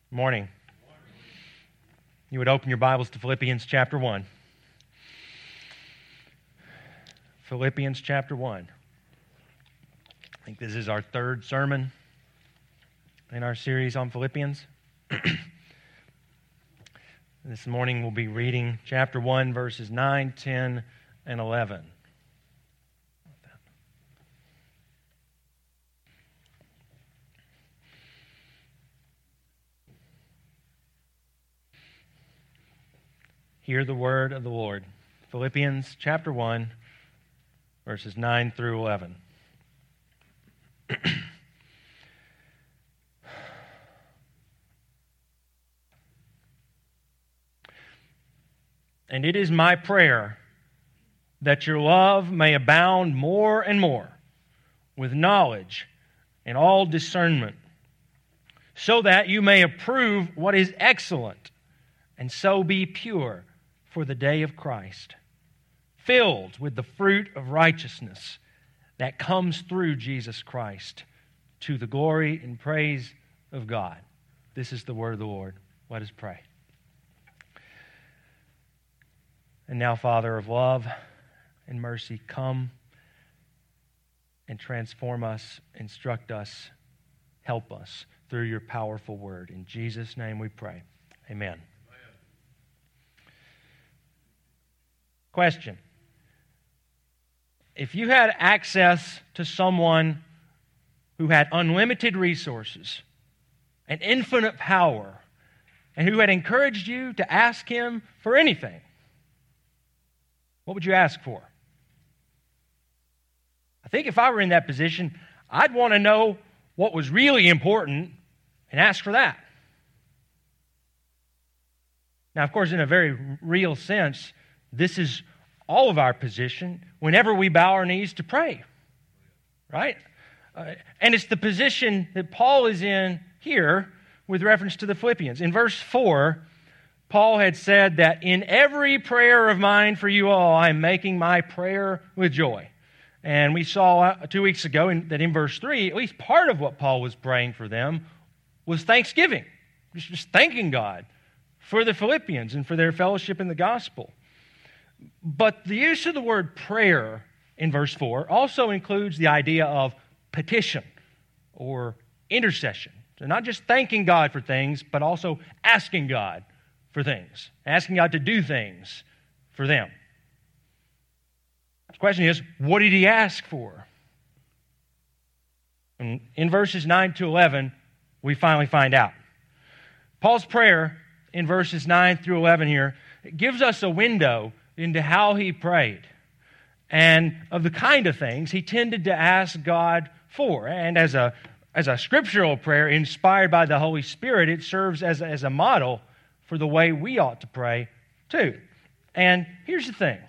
Morning. You would open your Bibles to Philippians chapter 1. Philippians chapter 1. I think this is our third sermon in our series on Philippians. This morning we'll be reading chapter 1, verses 9, 10, and 11. Hear the word of the Lord. Philippians chapter 1, verses 9 through 11. And it is my prayer that your love may abound more and more with knowledge and all discernment, so that you may approve what is excellent, and so be pure for the day of Christ, filled with the fruit of righteousness that comes through Jesus Christ, to the glory and praise of God. This is the word of the Lord. Let us pray. And now, Father of love and mercy, come and transform us, instruct us, help us through your powerful word. In Jesus' name we pray. Amen. Question. If you had access to someone who had unlimited resources and infinite power, and who had encouraged you to ask him for anything, what would you ask for? I think if I were in that position, I'd want to know what was really important and ask for that. Now, of course, in a very real sense, this is all of our position whenever we bow our knees to pray, right? And it's the position that Paul is in here with reference to the Philippians. In verse 4, Paul had said that in every prayer of mine for you all, I am making my prayer with joy. And we saw 2 weeks ago that in verse 3, at least part of what Paul was praying for them was thanksgiving, just thanking God for the Philippians and for their fellowship in the gospel. But the use of the word prayer in verse 4 also includes the idea of petition or intercession. So not just thanking God for things, but also asking God for things, asking God to do things for them. The question is, what did he ask for? And in verses 9 to 11, we finally find out. Paul's prayer in verses 9 through 11 here gives us a window into how he prayed and of the kind of things he tended to ask God for. And as a scriptural prayer inspired by the Holy Spirit, it serves as a model for the way we ought to pray too. And here's the thing.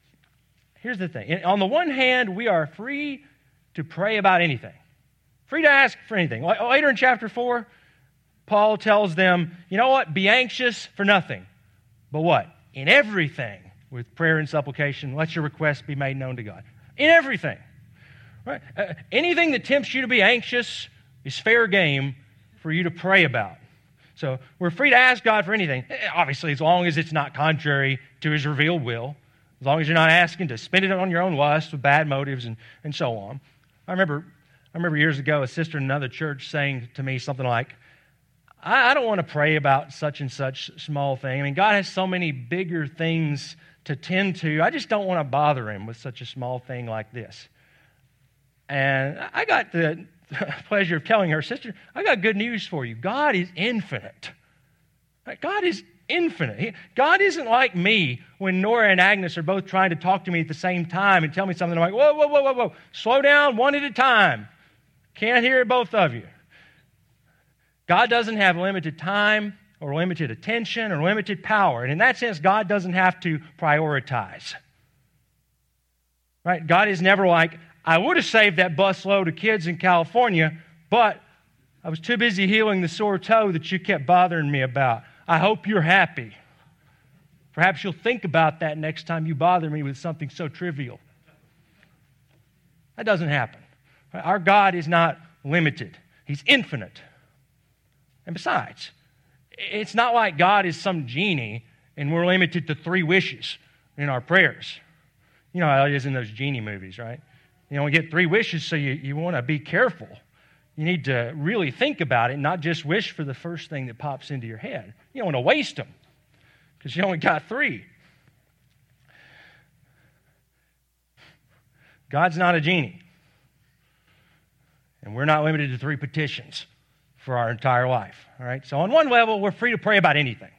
On the one hand, we are free to pray about anything. Free to ask for anything. Later in chapter 4, Paul tells them, you know what? Be anxious for nothing. But what? In everything, with prayer and supplication, let your requests be made known to God. In everything. Right? Anything that tempts you to be anxious is fair game for you to pray about. So we're free to ask God for anything, obviously, as long as it's not contrary to His revealed will, as long as you're not asking to spend it on your own lust with bad motives and so on. I remember years ago a sister in another church saying to me something like, I don't want to pray about such and such small thing. I mean, God has so many bigger things to tend to. I just don't want to bother Him with such a small thing like this. And I got the pleasure of telling her, sister, I got good news for you. God is infinite. God is infinite. God isn't like me when Nora and Agnes are both trying to talk to me at the same time and tell me something. I'm like, whoa. Slow down one at a time. Can't hear both of you. God doesn't have limited time or limited attention or limited power. And in that sense, God doesn't have to prioritize. Right? God is never like, I would have saved that busload of kids in California, but I was too busy healing the sore toe that you kept bothering me about. I hope you're happy. Perhaps you'll think about that next time you bother me with something so trivial. That doesn't happen. Our God is not limited. He's infinite. And besides, It's not like God is some genie and we're limited to 3 wishes in our prayers. You know how it is in those genie movies, right? You only get 3 wishes, so you want to be careful. You need to really think about it, not just wish for the first thing that pops into your head. You don't want to waste them because you only got 3. God's not a genie. And we're not limited to 3 petitions for our entire life. All right? So on one level, we're free to pray about anything.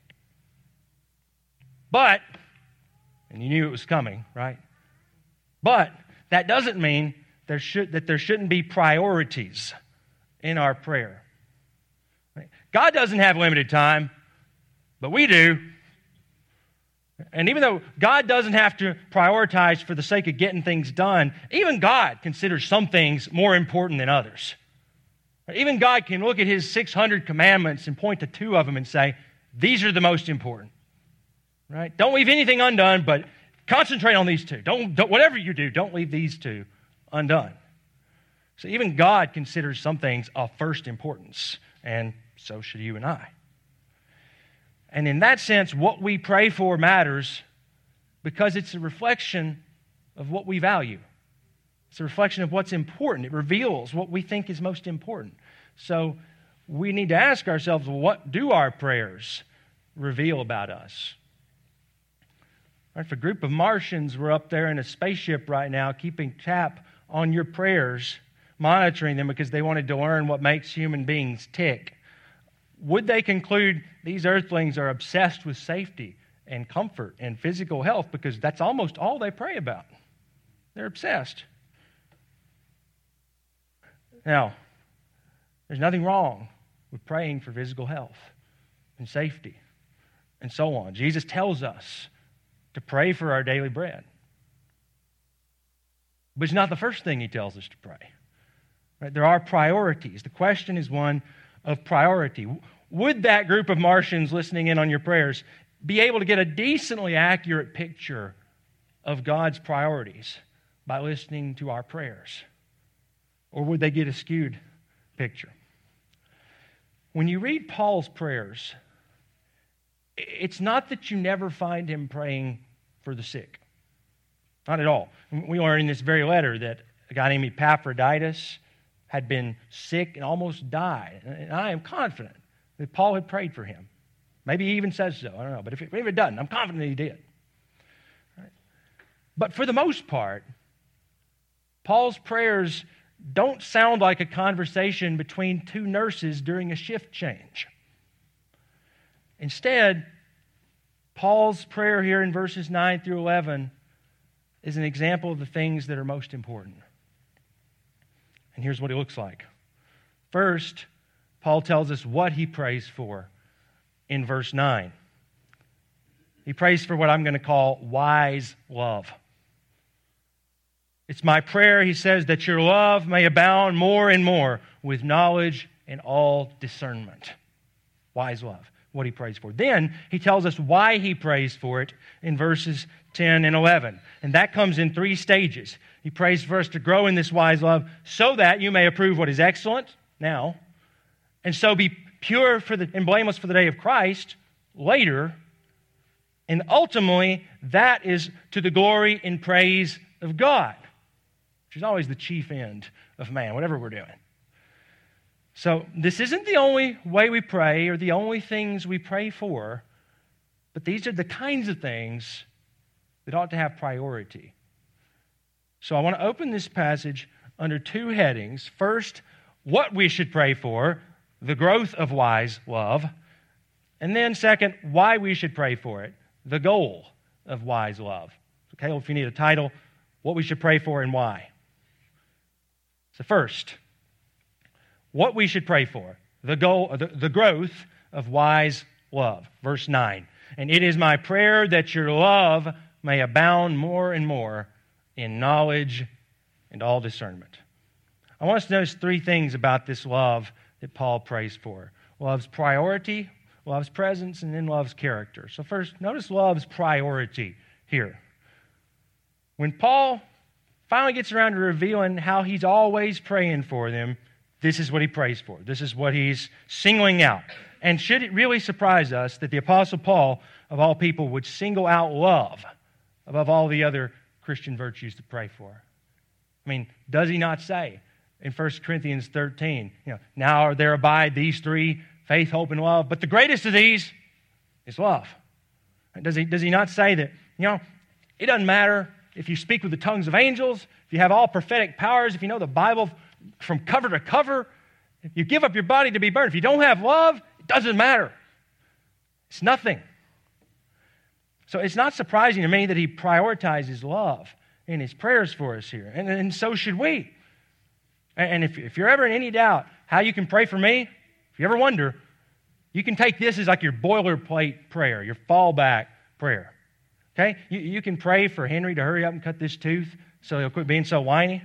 But, and you knew it was coming, right? But that doesn't mean there shouldn't be priorities in our prayer. Right? God doesn't have limited time, but we do. And even though God doesn't have to prioritize for the sake of getting things done, even God considers some things more important than others. Even God can look at His 600 commandments and point to 2 of them and say, these are the most important. Right? Don't leave anything undone, but concentrate on these 2. Don't whatever you do, don't leave these 2 undone. So even God considers some things of first importance, and so should you and I. And in that sense, what we pray for matters because it's a reflection of what we value. It's a reflection of what's important. It reveals what we think is most important. So we need to ask ourselves, what do our prayers reveal about us? Right, if a group of Martians were up there in a spaceship right now keeping tap on your prayers, monitoring them because they wanted to learn what makes human beings tick, would they conclude these earthlings are obsessed with safety and comfort and physical health because that's almost all they pray about? They're obsessed. Now, there's nothing wrong with praying for physical health and safety and so on. Jesus tells us to pray for our daily bread. But it's not the first thing He tells us to pray. Right? There are priorities. The question is one of priority. Would that group of Martians listening in on your prayers be able to get a decently accurate picture of God's priorities by listening to our prayers? Or would they get a skewed picture? When you read Paul's prayers, it's not that you never find him praying for the sick. Not at all. We learn in this very letter that a guy named Epaphroditus had been sick and almost died. And I am confident that Paul had prayed for him. Maybe he even says so. I don't know. But if it doesn't, I'm confident he did. Right? But for the most part, Paul's prayers don't sound like a conversation between 2 nurses during a shift change. Instead, Paul's prayer here in verses 9 through 11 is an example of the things that are most important. And here's what it looks like. First, Paul tells us what he prays for in verse 9. He prays for what I'm going to call wise love. It's my prayer, he says, that your love may abound more and more with knowledge and all discernment. Wise love, what he prays for. Then he tells us why he prays for it in verses 10 and 11. And that comes in 3 stages. He prays for us to grow in this wise love so that you may approve what is excellent now, and so be pure and blameless for the day of Christ later. And ultimately, that is to the glory and praise of God, which is always the chief end of man, whatever we're doing. So this isn't the only way we pray or the only things we pray for, but these are the kinds of things that ought to have priority. So I want to open this passage under 2 headings. First, what we should pray for, the growth of wise love. And then second, why we should pray for it, the goal of wise love. So Caleb, if you need a title, what we should pray for and why. So first, what we should pray for, the goal, the growth of wise love. Verse 9. And it is my prayer that your love may abound more and more in knowledge and all discernment. I want us to notice 3 things about this love that Paul prays for. Love's priority, love's presence, and then love's character. So first, notice love's priority here. When Paul finally gets around to revealing how he's always praying for them, this is what he prays for. This is what he's singling out. and should it really surprise us that the Apostle Paul, of all people, would single out love above all the other Christian virtues to pray for? I mean, does he not say in 1 Corinthians 13, now there abide these three, faith, hope, and love, but the greatest of these is love? Does he not say that, it doesn't matter if you speak with the tongues of angels, if you have all prophetic powers, if you know the Bible from cover to cover, if you give up your body to be burned, if you don't have love, it doesn't matter. It's nothing. So it's not surprising to me that he prioritizes love in his prayers for us here, and so should we. And if you're ever in any doubt how you can pray for me, if you ever wonder, you can take this as like your boilerplate prayer, your fallback prayer. Okay? You can pray for Henry to hurry up and cut this tooth so he'll quit being so whiny.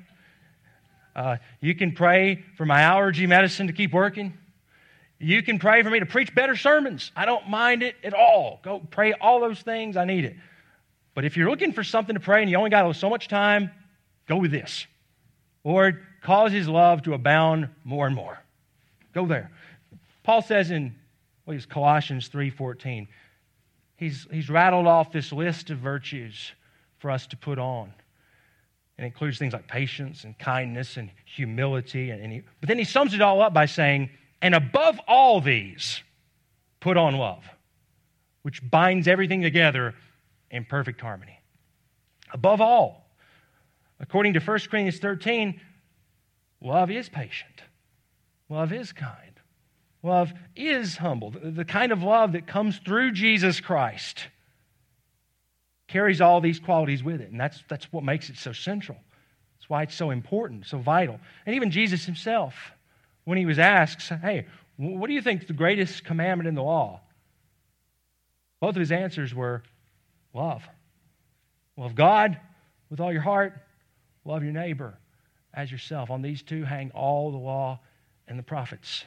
You can pray for my allergy medicine to keep working. You can pray for me to preach better sermons. I don't mind it at all. Go pray all those things. I need it. But if you're looking for something to pray and you only got so much time, go with this. Lord, cause His love to abound more and more. Go there. Paul says in Colossians 3:14, he's rattled off this list of virtues for us to put on. It includes things like patience and kindness and humility. But then he sums it all up by saying, and above all these, put on love, which binds everything together in perfect harmony. Above all, according to 1 Corinthians 13, love is patient. Love is kind. Love is humble. The kind of love that comes through Jesus Christ carries all these qualities with it. And that's what makes it so central. That's why it's so important, so vital. And even Jesus himself, when he was asked, hey, what do you think is the greatest commandment in the law? Both of his answers were love. Love God with all your heart. Love your neighbor as yourself. On these two hang all the law and the prophets.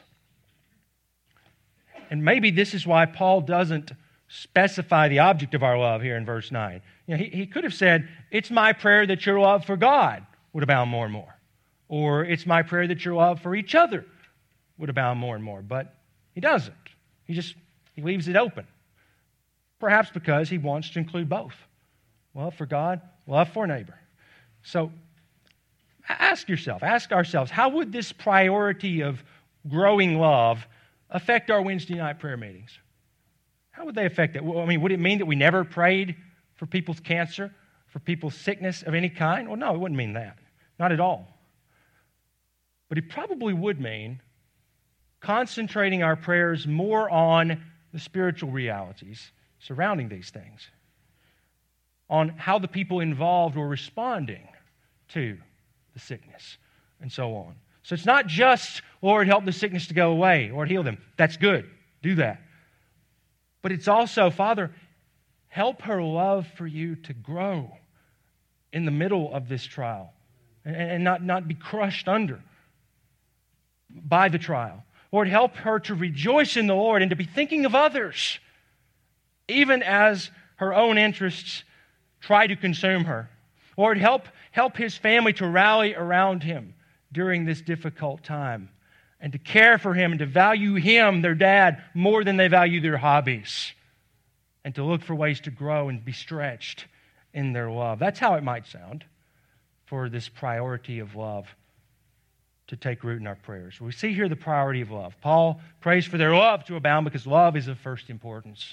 And maybe this is why Paul doesn't specify the object of our love here in verse 9. He could have said, it's my prayer that your love for God would abound more and more. Or it's my prayer that your love for each other would abound more and more. But he doesn't. He leaves it open. Perhaps because he wants to include both. Love for God, love for neighbor. So ask ourselves, how would this priority of growing love affect our Wednesday night prayer meetings? How would they affect it? Well, would it mean that we never prayed for people's cancer, for people's sickness of any kind? Well, no, it wouldn't mean that. Not at all. But it probably would mean concentrating our prayers more on the spiritual realities surrounding these things, on how the people involved were responding to the sickness, and so on. So it's not just, Lord, help the sickness to go away. Lord, heal them. That's good. Do that. But it's also, Father, help her love for you to grow in the middle of this trial and not be crushed under by the trial. Lord, help her to rejoice in the Lord and to be thinking of others, even as her own interests try to consume her. Lord, help his family to rally around him during this difficult time and to care for him and to value him, their dad, more than they value their hobbies, and to look for ways to grow and be stretched in their love. That's how it might sound for this priority of love to take root in our prayers. We see here the priority of love. Paul prays for their love to abound because love is of first importance.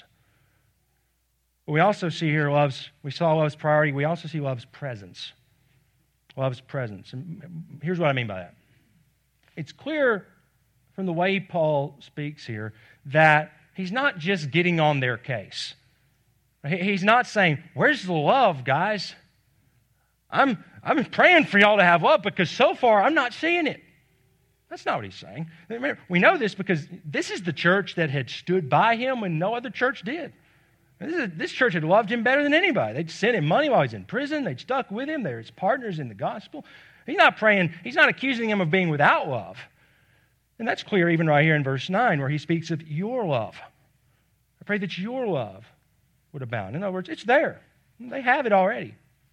But we also see here we saw love's priority, we also see love's presence. Love's presence. And here's what I mean by that. It's clear from the way Paul speaks here that he's not just getting on their case. He's not saying, where's the love, guys? I'm praying for y'all to have love because so far I'm not seeing it. That's not what he's saying. We know this because this is the church that had stood by him when no other church did. This church had loved him better than anybody. They'd sent him money while he was in prison. They'd stuck with him. They were his partners in the gospel. He's not praying. He's not accusing them of being without love. And that's clear even right here in verse 9 where he speaks of your love. I pray that your love would abound. In other words, it's there. They have it already.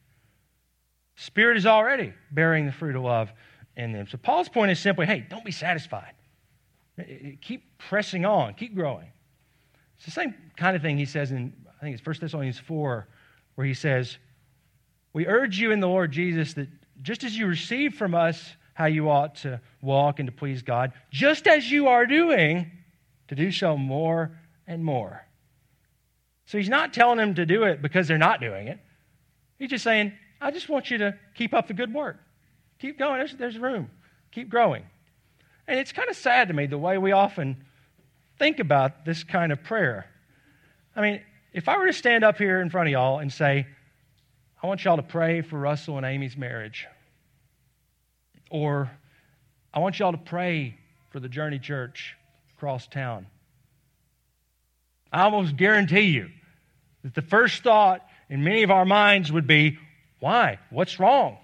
Spirit is already bearing the fruit of love in them. So Paul's point is simply, hey, don't be satisfied. Keep pressing on. Keep growing. It's the same kind of thing he says in, I think it's 1 Thessalonians 4, where he says, we urge you in the Lord Jesus that just as you received from us how you ought to walk and to please God, just as you are doing, to do so more and more. So he's not telling them to do it because they're not doing it. He's just saying, I just want you to keep up the good work. Keep going. There's room. Keep growing. And it's kind of sad to me the way we often think about this kind of prayer. I mean, if I were to stand up here in front of y'all and say, I want y'all to pray for Russell and Amy's marriage, or I want y'all to pray for the Journey Church across town, I almost guarantee you that the first thought in many of our minds would be, why? What's wrong?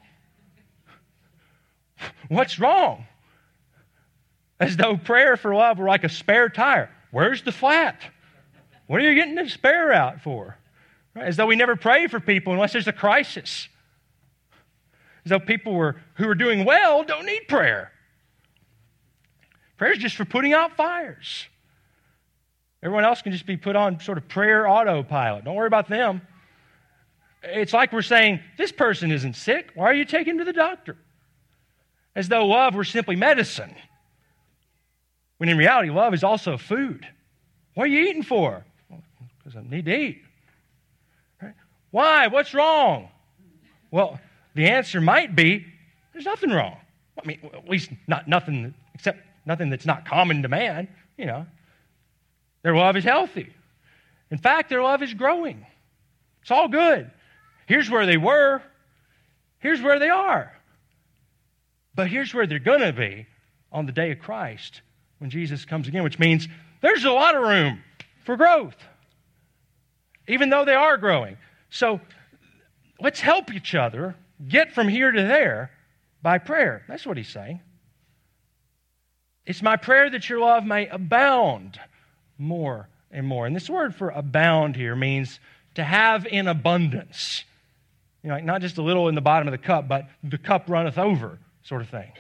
What's wrong? As though prayer for love were like a spare tire. Where's the flat? What are you getting the spare out for? Right? As though we never pray for people unless there's a crisis. As though people who are doing well don't need prayer. Prayer's just for putting out fires. Everyone else can just be put on sort of prayer autopilot. Don't worry about them. It's like we're saying, this person isn't sick. Why are you taking him to the doctor? As though love were simply medicine. When in reality, love is also food. What are you eating for? Because I need to eat. Right? Why? What's wrong? Well, the answer might be, there's nothing wrong. I mean, at least nothing, except nothing that's not common to man, you know. Their love is healthy. In fact, their love is growing. It's all good. Here's where they were. Here's where they are. But here's where they're going to be on the day of Christ when Jesus comes again, which means there's a lot of room for growth, even though they are growing. So let's help each other get from here to there by prayer. That's what he's saying. It's my prayer that your love may abound more and more. And this word for abound here means to have in abundance. You know, like not just a little in the bottom of the cup, but the cup runneth over sort of thing.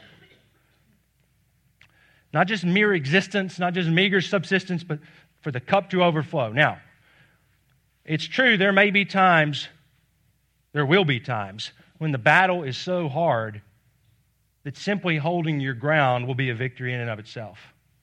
Not just mere existence, not just meager subsistence, but for the cup to overflow. Now, it's true there will be times when the battle is so hard that simply holding your ground will be a victory in and of itself.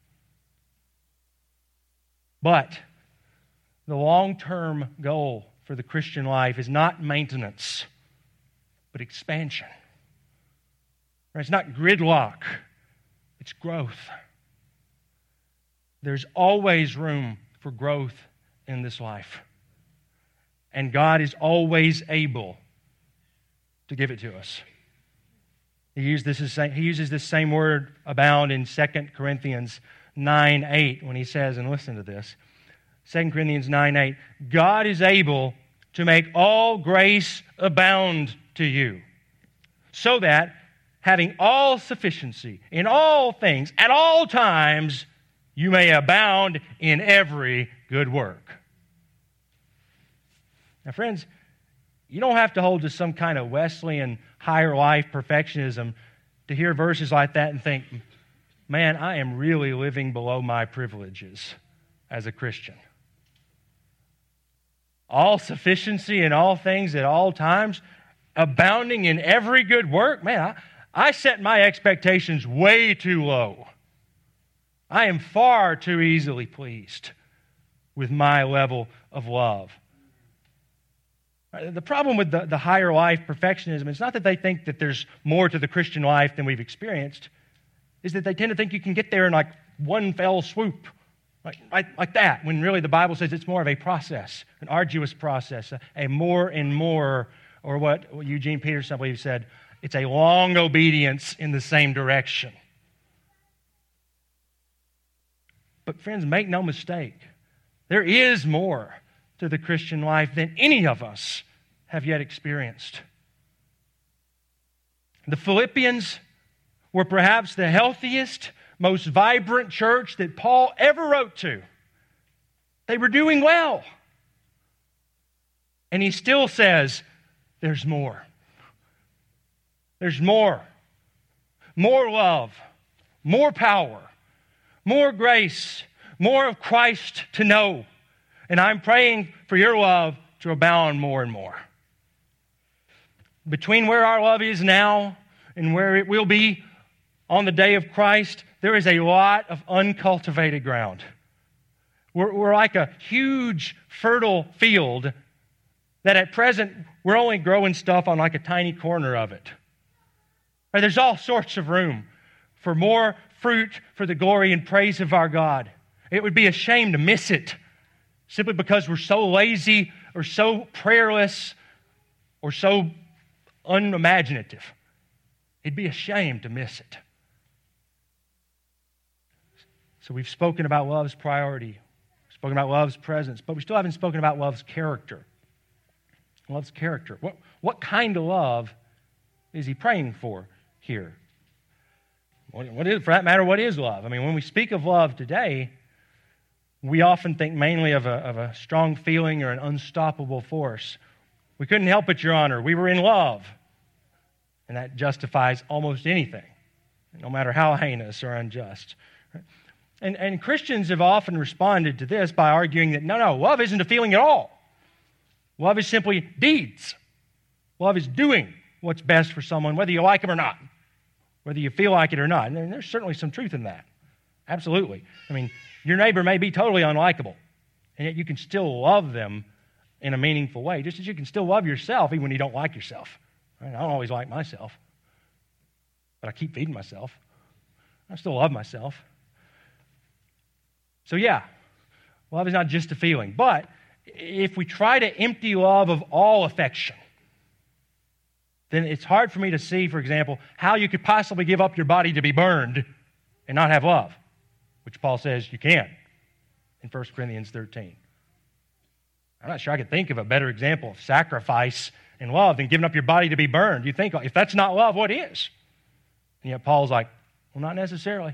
But the long-term goal for the Christian life is not maintenance, but expansion. It's not gridlock, it's growth. There's always room for growth in this life. And God is always able to give it to us. He uses this same word abound in 2 Corinthians 9:8 when he says, and listen to this, 2 Corinthians 9:8, God is able to make all grace abound to you, so that having all sufficiency in all things at all times, you may abound in every good work. Now, friends, you don't have to hold to some kind of Wesleyan higher life perfectionism to hear verses like that and think, man, I am really living below my privileges as a Christian. All sufficiency in all things at all times, abounding in every good work. Man, I set my expectations way too low. I am far too easily pleased with my level of love. The problem with the higher life perfectionism is not that they think that there's more to the Christian life than we've experienced, is that they tend to think you can get there in like one fell swoop, like that, when really the Bible says it's more of a process, an arduous process, a more and more, or what Eugene Peterson, I believe, said, it's a long obedience in the same direction. But friends, make no mistake, there is more to the Christian life than any of us have yet experienced. The Philippians were perhaps the healthiest, most vibrant church that Paul ever wrote to. They were doing well. And he still says, there's more. There's more. More love. More power. more grace, more of Christ to know. And I'm praying for your love to abound more and more. Between where our love is now and where it will be on the day of Christ, there is a lot of uncultivated ground. We're like a huge, fertile field that at present we're only growing stuff on like a tiny corner of it. Right, there's all sorts of room for more fruit for the glory and praise of our God. It would be a shame to miss it simply because we're so lazy or so prayerless or so unimaginative. It'd be a shame to miss it. So we've spoken about love's priority, we've spoken about love's presence, but we still haven't spoken about love's character. Love's character. What kind of love is he praying for here? What is, for that matter, what is love? I mean, when we speak of love today, we often think mainly of a strong feeling or an unstoppable force. We couldn't help it, Your Honor. We were in love. And that justifies almost anything, no matter how heinous or unjust. And Christians have often responded to this by arguing that, no, love isn't a feeling at all. Love is simply deeds. Love is doing what's best for someone, whether you like them or not, whether you feel like it or not. And there's certainly some truth in that. Absolutely. I mean, your neighbor may be totally unlikable, and yet you can still love them in a meaningful way, just as you can still love yourself even when you don't like yourself. Right? I don't always like myself, but I keep feeding myself. I still love myself. So yeah, love is not just a feeling. But if we try to empty love of all affection, then it's hard for me to see, for example, how you could possibly give up your body to be burned and not have love, which Paul says you can in 1 Corinthians 13. I'm not sure I could think of a better example of sacrifice and love than giving up your body to be burned. You think, if that's not love, what is? And yet Paul's like, well, not necessarily.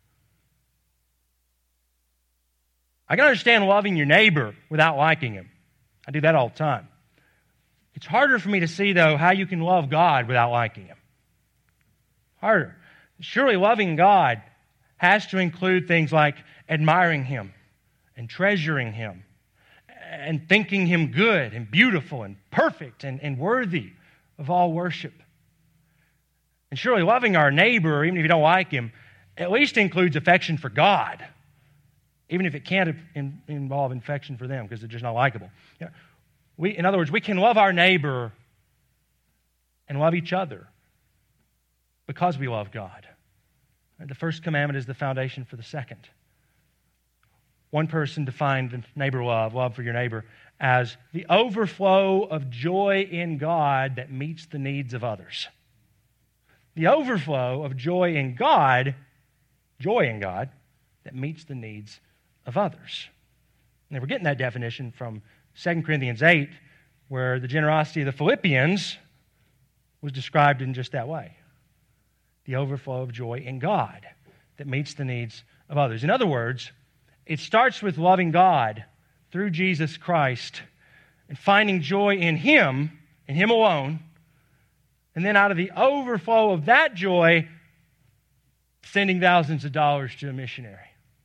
I can understand loving your neighbor without liking him. I do that all the time. It's harder for me to see, though, how you can love God without liking him. Harder. Surely loving God has to include things like admiring him and treasuring him and thinking him good and beautiful and perfect and worthy of all worship. And surely loving our neighbor, even if you don't like him, at least includes affection for God, even if it can't involve affection for them because they're just not likable. Yeah. In other words, we can love our neighbor and love each other because we love God. The first commandment is the foundation for the second. One person defined neighbor love for your neighbor, as the overflow of joy in God that meets the needs of others. The overflow of joy in God that meets the needs of others. And we're getting that definition from 2 Corinthians 8, where the generosity of the Philippians was described in just that way. The overflow of joy in God that meets the needs of others. In other words, it starts with loving God through Jesus Christ and finding joy in Him and Him alone. And then out of the overflow of that joy, sending thousands of dollars to a missionary.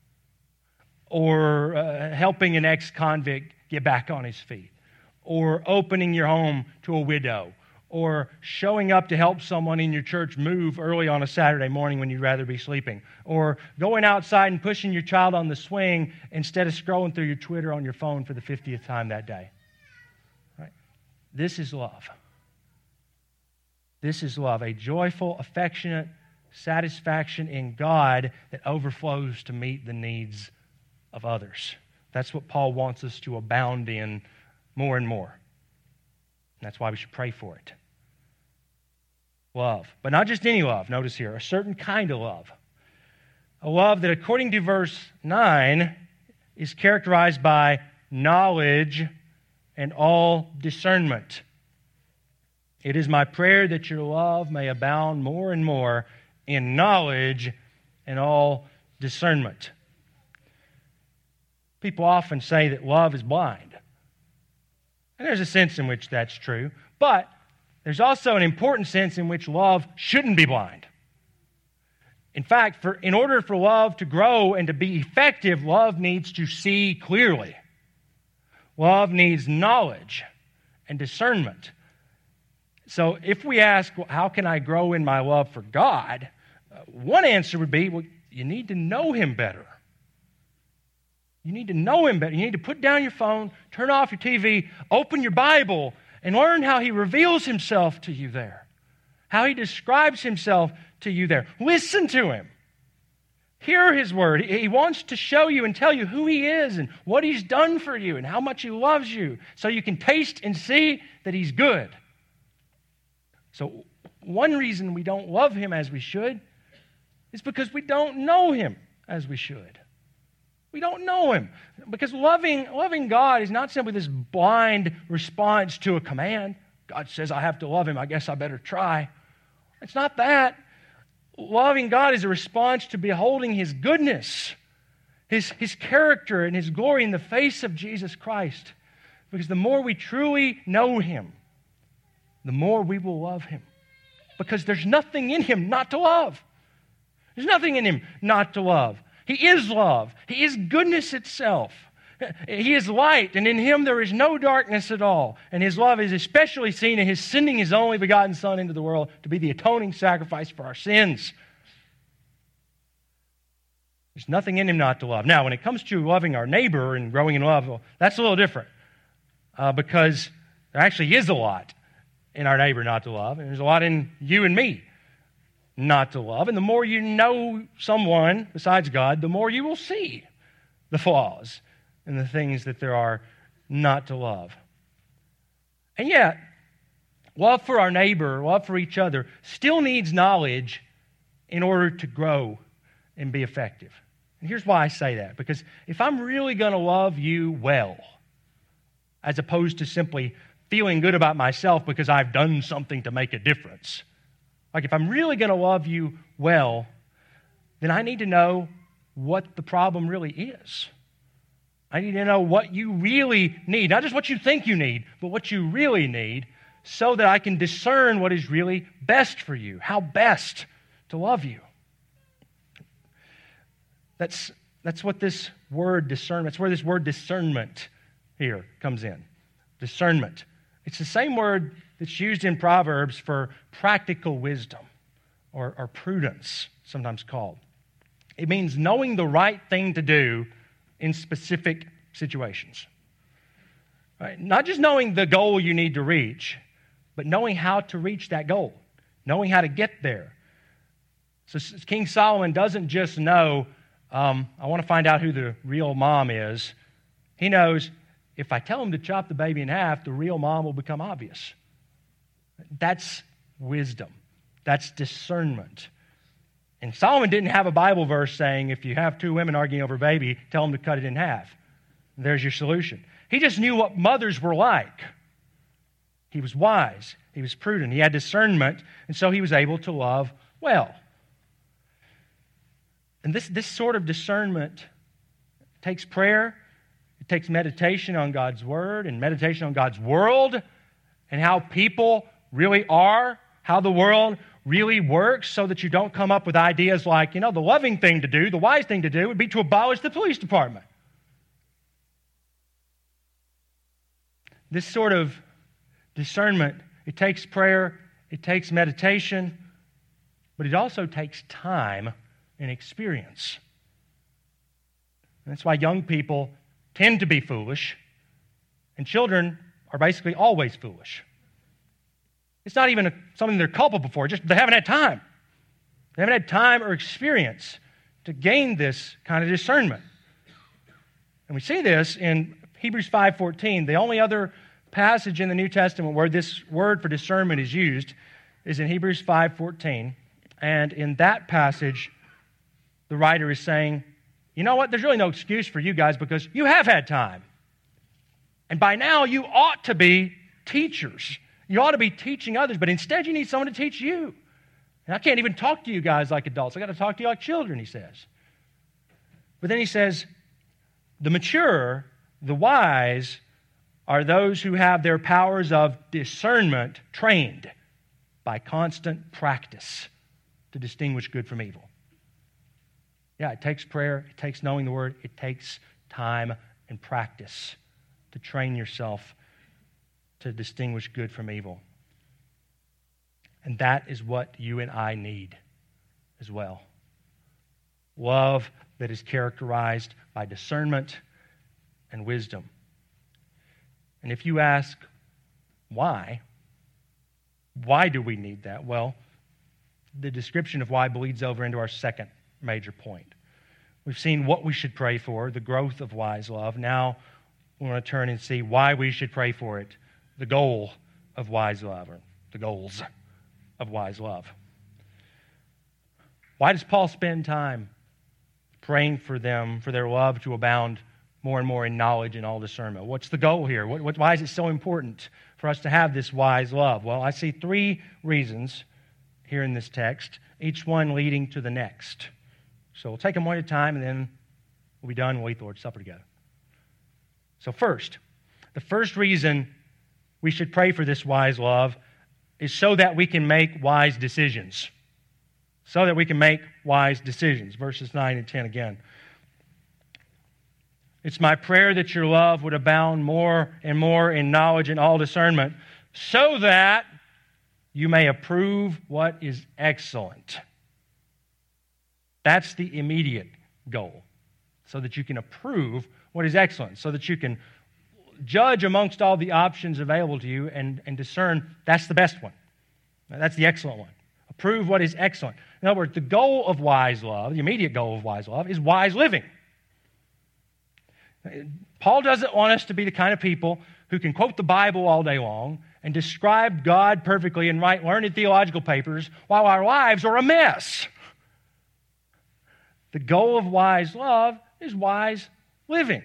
Or helping an ex-convict get back on his feet. Or opening your home to a widow. Or showing up to help someone in your church move early on a Saturday morning when you'd rather be sleeping. Or going outside and pushing your child on the swing instead of scrolling through your Twitter on your phone for the 50th time that day. Right? This is love. This is love. A joyful, affectionate satisfaction in God that overflows to meet the needs of others. That's what Paul wants us to abound in more and more. And that's why we should pray for it. Love. But not just any love. Notice here, a certain kind of love. A love that, according to verse 9, is characterized by knowledge and all discernment. It is my prayer that your love may abound more and more in knowledge and all discernment. People often say that love is blind. And there's a sense in which that's true. But there's also an important sense in which love shouldn't be blind. In fact, in order for love to grow and to be effective, love needs to see clearly. Love needs knowledge and discernment. So if we ask, well, how can I grow in my love for God? One answer would be, well, you need to know Him better. You need to know Him better. You need to put down your phone, turn off your TV, open your Bible, and learn how He reveals Himself to you there. How He describes Himself to you there. Listen to Him. Hear His word. He wants to show you and tell you who He is and what He's done for you and how much He loves you so you can taste and see that He's good. So one reason we don't love Him as we should is because we don't know Him as we should. We don't know Him. Because loving God is not simply this blind response to a command. God says I have to love Him, I guess I better try. It's not that. Loving God is a response to beholding His goodness, His character and His glory in the face of Jesus Christ. Because the more we truly know Him, the more we will love Him. Because there's nothing in Him not to love. There's nothing in Him not to love. He is love. He is goodness itself. He is light, and in Him there is no darkness at all. And His love is especially seen in His sending His only begotten Son into the world to be the atoning sacrifice for our sins. There's nothing in Him not to love. Now, when it comes to loving our neighbor and growing in love, well, that's a little different. Because there actually is a lot in our neighbor not to love, and there's a lot in you and me not to love. And the more you know someone besides God, the more you will see the flaws and the things that there are not to love. And yet, love for our neighbor, love for each other, still needs knowledge in order to grow and be effective. And here's why I say that. Because if I'm really going to love you well, as opposed to simply feeling good about myself because I've done something to make a difference, like if I'm really going to love you well, then I need to know what the problem really is. I need to know what you really need. Not just what you think you need, but what you really need so that I can discern what is really best for you, how best to love you. That's what this word discernment, that's where this word discernment here comes in. Discernment. It's the same word that's used in Proverbs for practical wisdom or prudence, sometimes called. It means knowing the right thing to do in specific situations. Right? Not just knowing the goal you need to reach, but knowing how to reach that goal, knowing how to get there. So King Solomon doesn't just know, I want to find out who the real mom is. He knows, if I tell him to chop the baby in half, the real mom will become obvious. That's wisdom. That's discernment. And Solomon didn't have a Bible verse saying, if you have two women arguing over a baby, tell them to cut it in half. There's your solution. He just knew what mothers were like. He was wise. He was prudent. He had discernment, and so he was able to love well. And this sort of discernment takes prayer. It takes meditation on God's Word and meditation on God's world and how people really are, how the world really works, so that you don't come up with ideas like, the loving thing to do, the wise thing to do would be to abolish the police department. This sort of discernment, it takes prayer, it takes meditation, but it also takes time and experience. And that's why young people tend to be foolish, and children are basically always foolish. It's not even something they're culpable for, just they haven't had time. They haven't had time or experience to gain this kind of discernment. And we see this in Hebrews 5:14. The only other passage in the New Testament where this word for discernment is used is in Hebrews 5:14. And in that passage, the writer is saying, you know what, there's really no excuse for you guys because you have had time. And by now you ought to be teachers. You ought to be teaching others, but instead you need someone to teach you. And I can't even talk to you guys like adults. I got to talk to you like children, he says. But then he says, the mature, the wise, are those who have their powers of discernment trained by constant practice to distinguish good from evil. Yeah, it takes prayer. It takes knowing the Word. It takes time and practice to train yourself to distinguish good from evil. And that is what you and I need as well. Love that is characterized by discernment and wisdom. And if you ask, why? Why do we need that? Well, the description of why bleeds over into our second major point. We've seen what we should pray for, the growth of wise love. Now we want to turn and see why we should pray for it, the goal of wise love, or the goals of wise love. Why does Paul spend time praying for them, for their love to abound more and more in knowledge and all discernment? What's the goal here? Why is it so important for us to have this wise love? Well, I see three reasons here in this text, each one leading to the next. So we'll take them one at a time, and then we'll be done. We'll eat the Lord's Supper together. So first, the first reason we should pray for this wise love is so that we can make wise decisions. So that we can make wise decisions. Verses 9 and 10 again. It's my prayer that your love would abound more and more in knowledge and all discernment, so that you may approve what is excellent. That's the immediate goal. So that you can approve what is excellent. So that you can judge amongst all the options available to you and discern that's the best one. That's the excellent one. Approve what is excellent. In other words, the goal of wise love, the immediate goal of wise love, is wise living. Paul doesn't want us to be the kind of people who can quote the Bible all day long and describe God perfectly and write learned theological papers while our lives are a mess. The goal of wise love is wise living.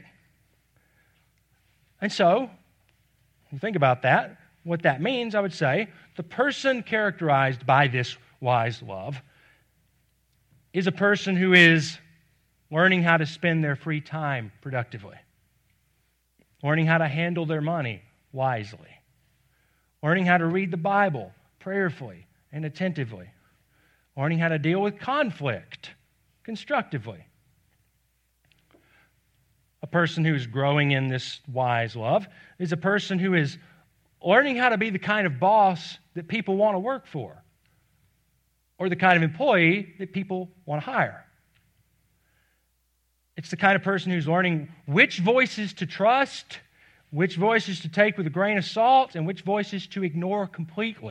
And so, when you think about that, what that means, I would say, the person characterized by this wise love is a person who is learning how to spend their free time productively, learning how to handle their money wisely, learning how to read the Bible prayerfully and attentively, learning how to deal with conflict constructively. A person who is growing in this wise love is a person who is learning how to be the kind of boss that people want to work for, or the kind of employee that people want to hire. It's the kind of person who's learning which voices to trust, which voices to take with a grain of salt, and which voices to ignore completely.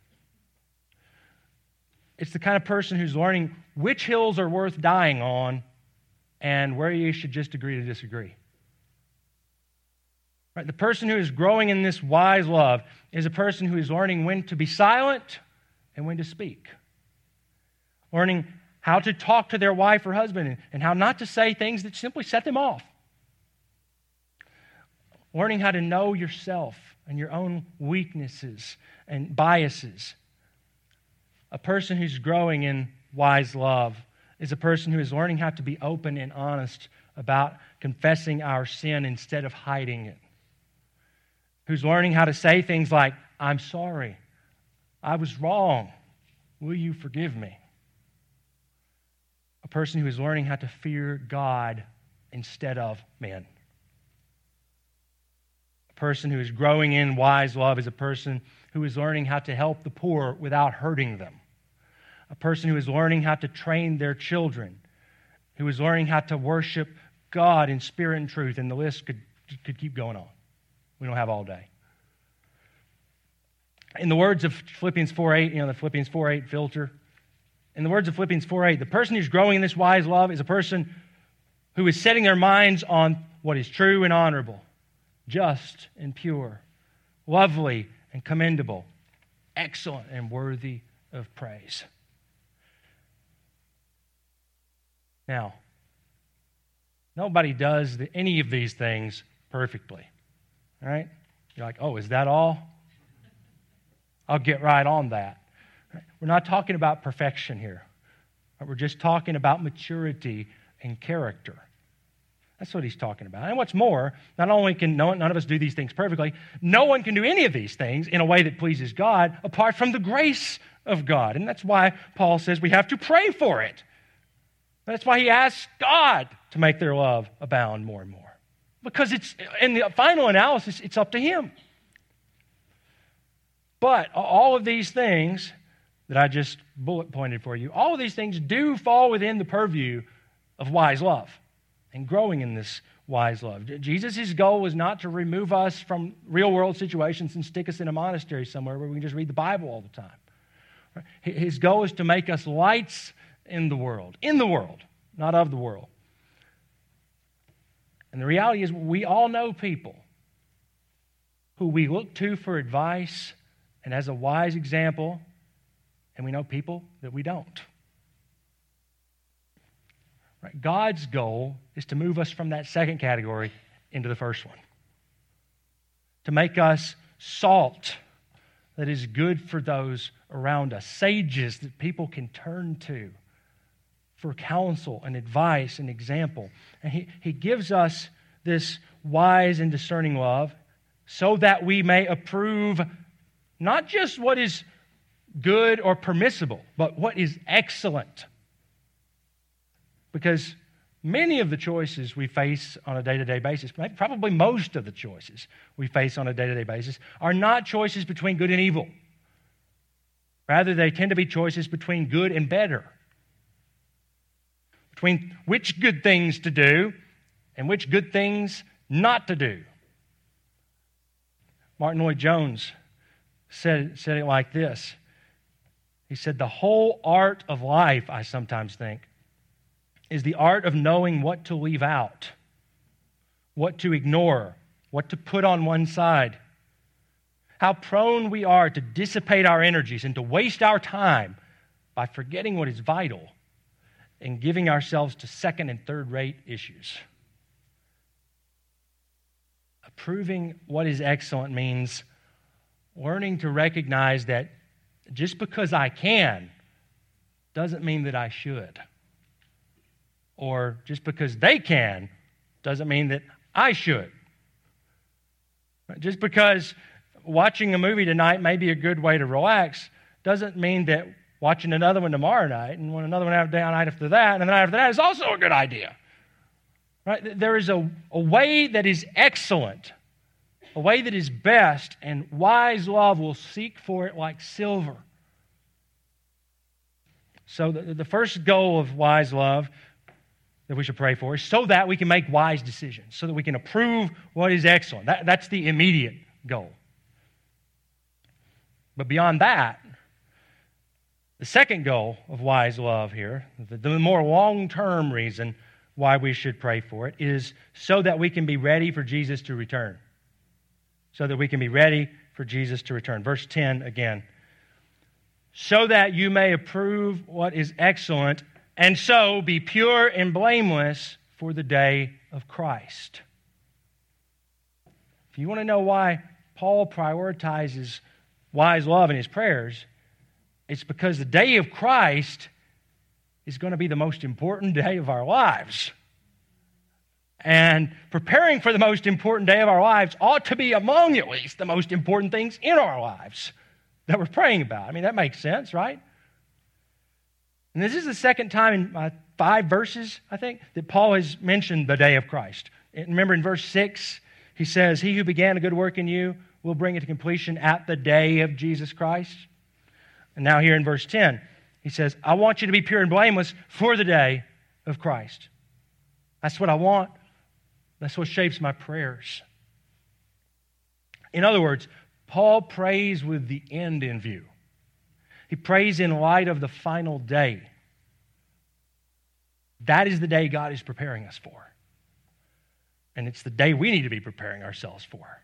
It's the kind of person who's learning which hills are worth dying on and where you should just agree to disagree. Right? The person who is growing in this wise love is a person who is learning when to be silent and when to speak. Learning how to talk to their wife or husband and how not to say things that simply set them off. Learning how to know yourself and your own weaknesses and biases. A person who's growing in wise love is a person who is learning how to be open and honest about confessing our sin instead of hiding it. Who's learning how to say things like, I'm sorry, I was wrong, will you forgive me? A person who is learning how to fear God instead of men. A person who is growing in wise love is a person who is learning how to help the poor without hurting them. A person who is learning how to train their children, who is learning how to worship God in spirit and truth, and the list could keep going on. We don't have all day. In the words of Philippians 4:8, the Philippians 4:8 filter, in the words of Philippians 4:8, the person who's growing in this wise love is a person who is setting their minds on what is true and honorable, just and pure, lovely and commendable, excellent and worthy of praise. Now, nobody does any of these things perfectly. All right? You're like, oh, is that all? I'll get right on that. We're not talking about perfection here. We're just talking about maturity and character. That's what he's talking about. And what's more, not only can none of us do these things perfectly, no one can do any of these things in a way that pleases God apart from the grace of God. And that's why Paul says we have to pray for it. That's why he asks God to make their love abound more and more. Because it's, in the final analysis, it's up to him. But all of these things that I just bullet pointed for you, all of these things do fall within the purview of wise love and growing in this wise love. Jesus' goal was not to remove us from real world situations and stick us in a monastery somewhere where we can just read the Bible all the time. His goal is to make us lights in the world, not of the world. And the reality is we all know people who we look to for advice and as a wise example, and we know people that we don't. Right? God's goal is to move us from that second category into the first one. To make us salt that is good for those around us, sages that people can turn to for counsel and advice and example. And he gives us this wise and discerning love so that we may approve not just what is good or permissible, but what is excellent. Because many of the choices we face on a day-to-day basis, probably most of the choices we face on a day-to-day basis, are not choices between good and evil. Rather, they tend to be choices between good and better. Between which good things to do and which good things not to do. Martin Lloyd-Jones said it like this. He said, "The whole art of life, I sometimes think, is the art of knowing what to leave out, what to ignore, what to put on one side. How prone we are to dissipate our energies and to waste our time by forgetting what is vital and giving ourselves to second and third-rate issues." Approving what is excellent means learning to recognize that just because I can doesn't mean that I should. Or just because they can doesn't mean that I should. Just because watching a movie tonight may be a good way to relax doesn't mean that watching another one tomorrow night and another one night after that and the night after that is also a good idea. Right? There is a way that is excellent, a way that is best, and wise love will seek for it like silver. So the first goal of wise love that we should pray for is so that we can make wise decisions, so that we can approve what is excellent. That's the immediate goal. But beyond that, the second goal of wise love here, the more long-term reason why we should pray for it, is so that we can be ready for Jesus to return. So that we can be ready for Jesus to return. Verse 10 again. "So that you may approve what is excellent, and so be pure and blameless for the day of Christ." If you want to know why Paul prioritizes wise love in his prayers, it's because the day of Christ is going to be the most important day of our lives. And preparing for the most important day of our lives ought to be among at least the most important things in our lives that we're praying about. I mean, that makes sense, right? And this is the second time in 5 verses, I think, that Paul has mentioned the day of Christ. And remember in verse 6, he says, "He who began a good work in you will bring it to completion at the day of Jesus Christ." And now here in verse 10, he says, "I want you to be pure and blameless for the day of Christ." That's what I want. That's what shapes my prayers. In other words, Paul prays with the end in view. He prays in light of the final day. That is the day God is preparing us for. And it's the day we need to be preparing ourselves for.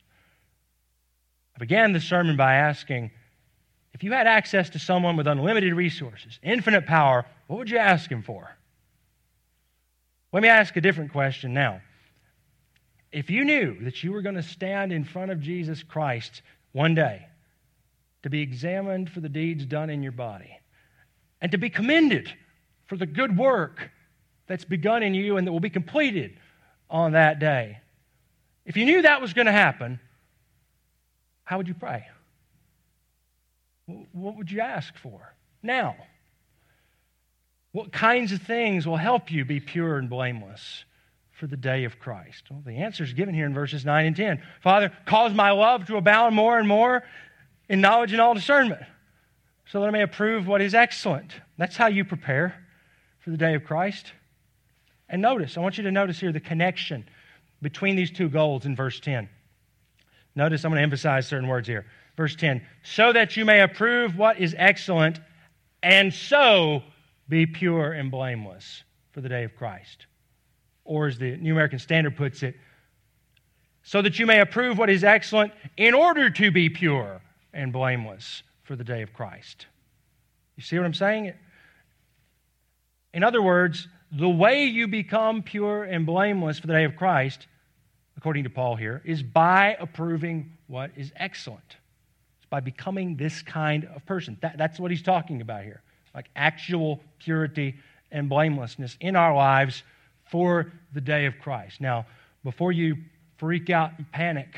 I began the sermon by asking, if you had access to someone with unlimited resources, infinite power, what would you ask him for? Let me ask a different question now. If you knew that you were going to stand in front of Jesus Christ one day to be examined for the deeds done in your body and to be commended for the good work that's begun in you and that will be completed on that day, if you knew that was going to happen, how would you pray? What would you ask for? Now, What kinds of things will help you be pure and blameless for the day of Christ? Well, the answer is given here in verses 9 and 10. Father, cause my love to abound more and more in knowledge and all discernment, so that I may approve what is excellent. That's how you prepare for the day of Christ. And notice, I want you to notice here the connection between these two goals in verse 10. Notice, I'm going to emphasize certain words here. Verse 10, so that you may approve what is excellent, and so be pure and blameless for the day of Christ. Or as the New American Standard puts it, so that you may approve what is excellent in order to be pure and blameless for the day of Christ. You see what I'm saying? In other words, the way you become pure and blameless for the day of Christ, according to Paul here, is by approving what is excellent. It's by becoming this kind of person. That's what he's talking about here. Like actual purity and blamelessness in our lives for the day of Christ. Now, before you freak out and panic,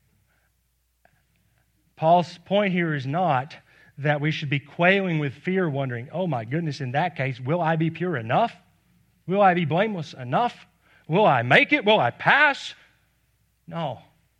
Paul's point here is not that we should be quailing with fear, wondering, oh my goodness, in that case, will I be pure enough? Will I be blameless enough? Will I make it? Will I pass? No.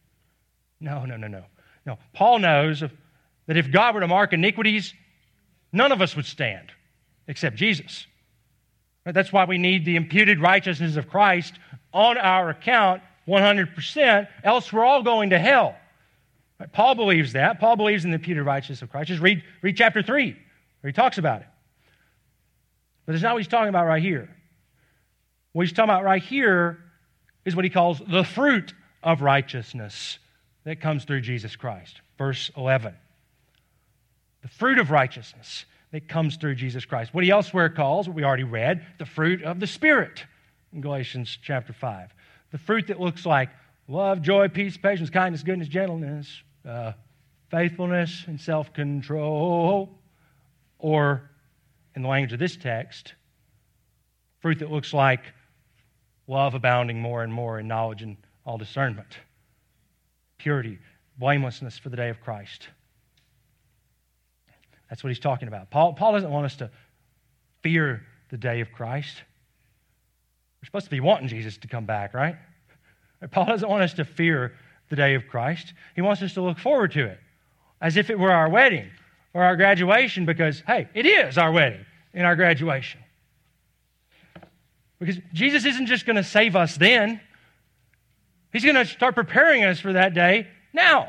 Paul knows that if God were to mark iniquities, none of us would stand except Jesus. That's why we need the imputed righteousness of Christ on our account 100%, else we're all going to hell. Paul believes that. Paul believes in the imputed righteousness of Christ. Just read chapter 3, where he talks about it. But that's not what he's talking about right here. What he's talking about right here is what he calls the fruit of righteousness that comes through Jesus Christ. Verse 11. The fruit of righteousness that comes through Jesus Christ. What he elsewhere calls, what we already read, the fruit of the Spirit in Galatians chapter 5. The fruit that looks like love, joy, peace, patience, kindness, goodness, gentleness, faithfulness, and self-control. Or, in the language of this text, fruit that looks like love abounding more and more in knowledge and all discernment. Purity, blamelessness for the day of Christ. That's what he's talking about. Paul doesn't want us to fear the day of Christ. We're supposed to be wanting Jesus to come back, right? Paul doesn't want us to fear the day of Christ. He wants us to look forward to it as if it were our wedding or our graduation, because, hey, it is our wedding and our graduation. Because Jesus isn't just going to save us then. He's going to start preparing us for that day now.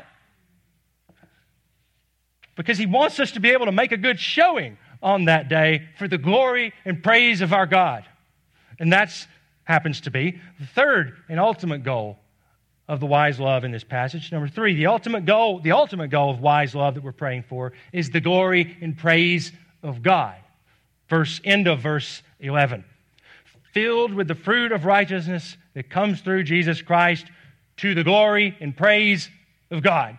Because he wants us to be able to make a good showing on that day for the glory and praise of our God. And that happens to be the third and ultimate goal of the wise love in this passage. Number 3, the ultimate goal of wise love that we're praying for is the glory and praise of God. End of verse 11. Filled with the fruit of righteousness that comes through Jesus Christ to the glory and praise of God.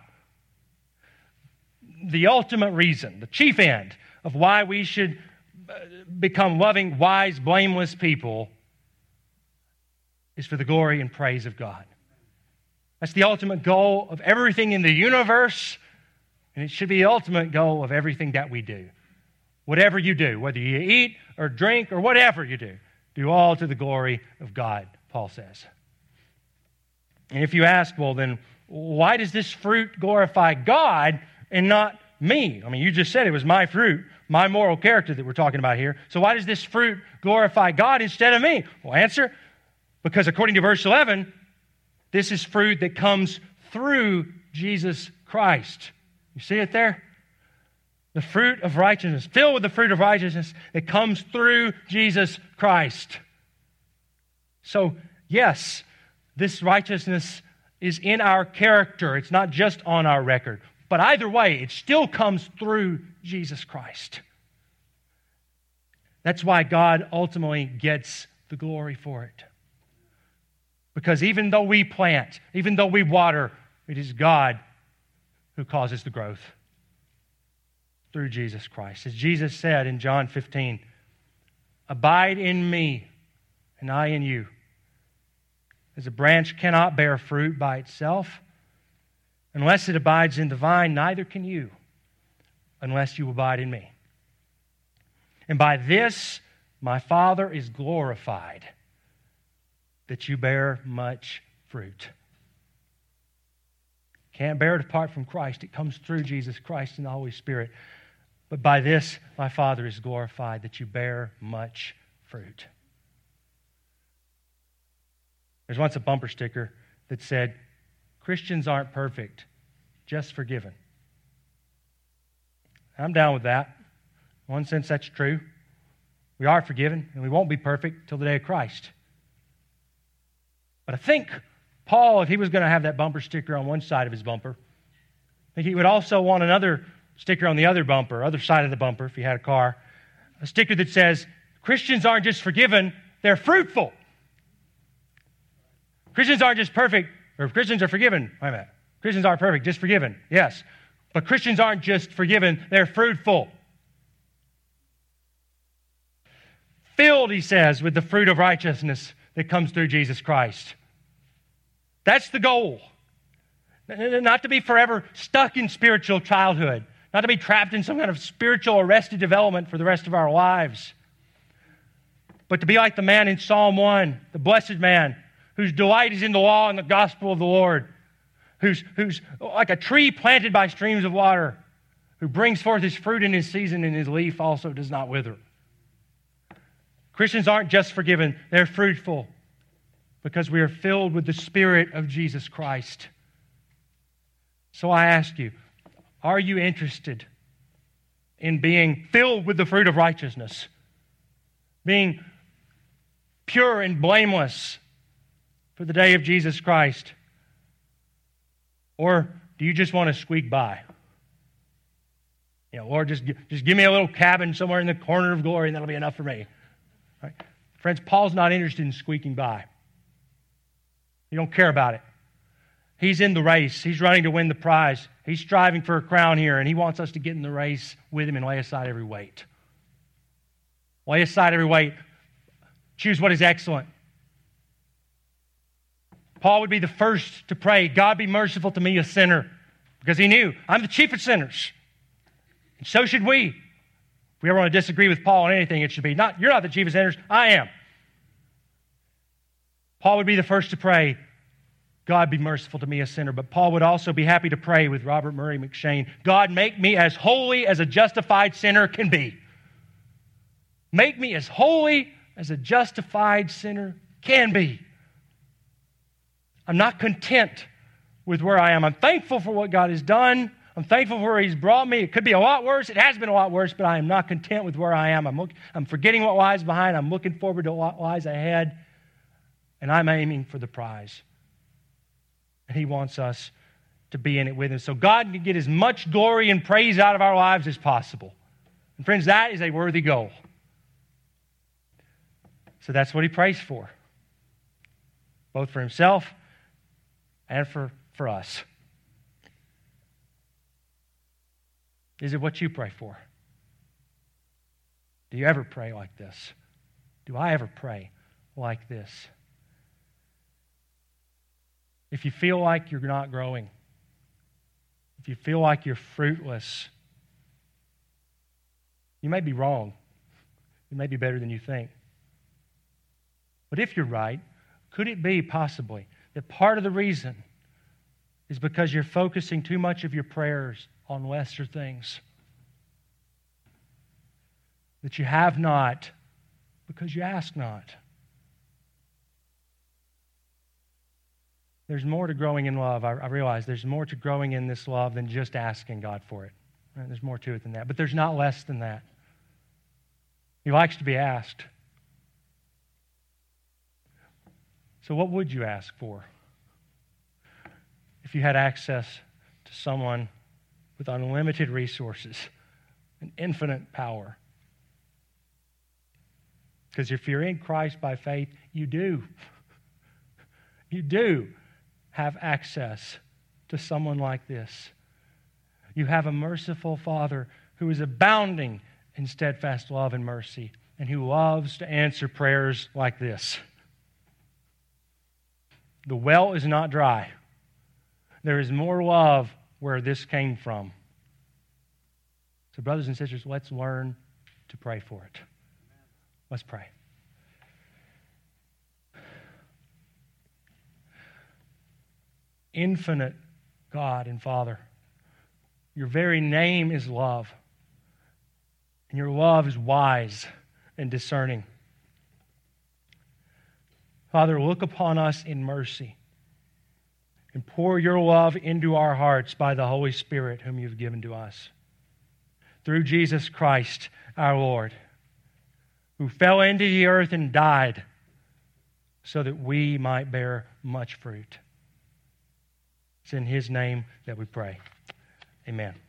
The ultimate reason, the chief end of why we should become loving, wise, blameless people is for the glory and praise of God. That's the ultimate goal of everything in the universe, and it should be the ultimate goal of everything that we do. Whatever you do, whether you eat or drink or whatever you do all to the glory of God, Paul says. And if you ask, well then, why does this fruit glorify God and not me? I mean, you just said it was my fruit, my moral character that we're talking about here. So why does this fruit glorify God instead of me? Well, answer, because according to verse 11, this is fruit that comes through Jesus Christ. You see it there? The fruit of righteousness, filled with the fruit of righteousness that comes through Jesus Christ. So, yes, this righteousness is in our character. It's not just on our record. But either way, it still comes through Jesus Christ. That's why God ultimately gets the glory for it. Because even though we plant, even though we water, it is God who causes the growth through Jesus Christ. As Jesus said in John 15, abide in me and I in you. As a branch cannot bear fruit by itself, unless it abides in the vine, neither can you, unless you abide in me. And by this my Father is glorified that you bear much fruit. Can't bear it apart from Christ. It comes through Jesus Christ and the Holy Spirit. But by this, my Father is glorified that you bear much fruit. There's once a bumper sticker that said, Christians aren't perfect, just forgiven. I'm down with that. In one sense, that's true. We are forgiven, and we won't be perfect till the day of Christ. But I think Paul, if he was going to have that bumper sticker on one side of his bumper, I think he would also want another sticker on the other bumper, other side of the bumper, if he had a car, a sticker that says, Christians aren't just forgiven, they're fruitful. Christians aren't just perfect, or Christians are forgiven. Wait a minute. Christians aren't perfect, just forgiven. Yes. But Christians aren't just forgiven, they're fruitful. Filled, he says, with the fruit of righteousness that comes through Jesus Christ. That's the goal. Not to be forever stuck in spiritual childhood. Not to be trapped in some kind of spiritual arrested development for the rest of our lives. But to be like the man in Psalm 1, the blessed man, whose delight is in the law and the gospel of the Lord, who's like a tree planted by streams of water, who brings forth his fruit in his season, and his leaf also does not wither. Christians aren't just forgiven, they're fruitful because we are filled with the Spirit of Jesus Christ. So I ask you, are you interested in being filled with the fruit of righteousness? Being pure and blameless for the day of Jesus Christ? Or do you just want to squeak by? Lord, just give me a little cabin somewhere in the corner of glory and that'll be enough for me. Right? Friends, Paul's not interested in squeaking by. He don't care about it. He's in the race. He's running to win the prize. He's striving for a crown here, and he wants us to get in the race with him and lay aside every weight. Lay aside every weight. Choose what is excellent. Paul would be the first to pray, God be merciful to me, a sinner, because he knew, I'm the chief of sinners. And so should we. If we ever want to disagree with Paul on anything, it should be, you're not the chief of sinners, I am. Paul would be the first to pray, God be merciful to me, a sinner. But Paul would also be happy to pray with Robert Murray McShane, God, make me as holy as a justified sinner can be. Make me as holy as a justified sinner can be. I'm not content with where I am. I'm thankful for what God has done. I'm thankful for where He's brought me. It could be a lot worse. It has been a lot worse, but I am not content with where I am. I'm forgetting what lies behind. I'm looking forward to what lies ahead, and I'm aiming for the prize. And He wants us to be in it with Him. So God can get as much glory and praise out of our lives as possible. And friends, that is a worthy goal. So that's what he prays for, both for himself and for us. Is it what you pray for? Do you ever pray like this? Do I ever pray like this? If you feel like you're not growing, if you feel like you're fruitless, you may be wrong. You may be better than you think. But if you're right, could it be possibly that part of the reason is because you're focusing too much of your prayers on lesser things? That you have not because you ask not. There's more to growing in love. I realize there's more to growing in this love than just asking God for it. Right? There's more to it than that. But there's not less than that. He likes to be asked. So what would you ask for if you had access to someone with unlimited resources and infinite power? Because if you're in Christ by faith, you do. You do have access to someone like this. You have a merciful Father who is abounding in steadfast love and mercy, and who loves to answer prayers like this. The well is not dry. There is more love where this came from. So brothers and sisters, let's learn to pray for it. Let's pray. Infinite God and Father, your very name is love, and your love is wise and discerning. Father, look upon us in mercy and pour your love into our hearts by the Holy Spirit whom you've given to us. Through Jesus Christ, our Lord, who fell into the earth and died so that we might bear much fruit. It's in his name that we pray. Amen.